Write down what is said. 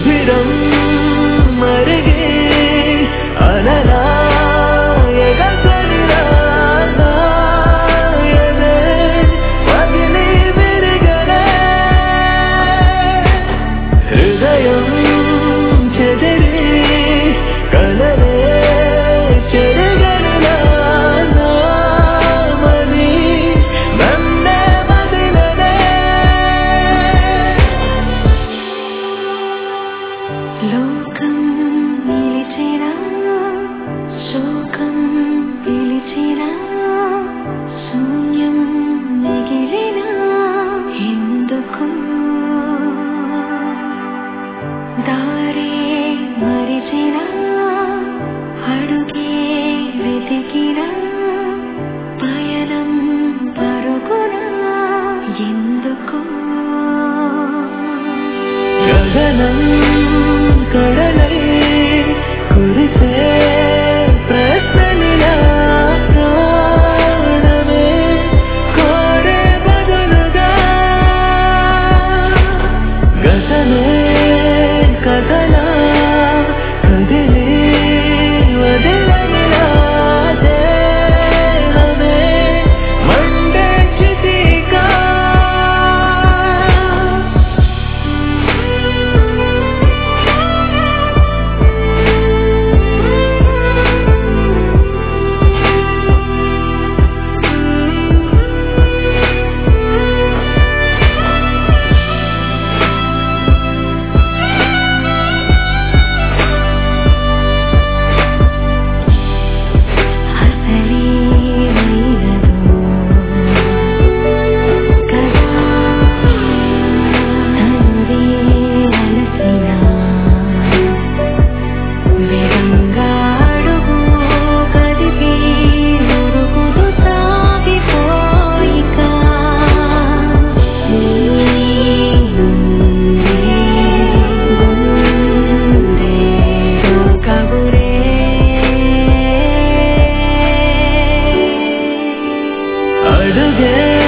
శిథిరం మరిగే అలలా ఎగసరినా నాయనే పగిలి విరిగనే హృదయం చెదిరి కలలే చెరగను నామని నన్నే వదిలనే లోకం నిలిచినా శోకం పిలిచినా శూన్యం మిగిలినా ఎందుకు దారే మరిచినా అడుగే వెతికినా పయనం పరుగునా ఎందుకు గగనం కడలై కురిసే ప్రశ్నలిలా ప్రాణమే కోరే బదులుగా గతమే కథలా కదిలి వదిలనిలా దేహమే మండే చితిగా అడుగే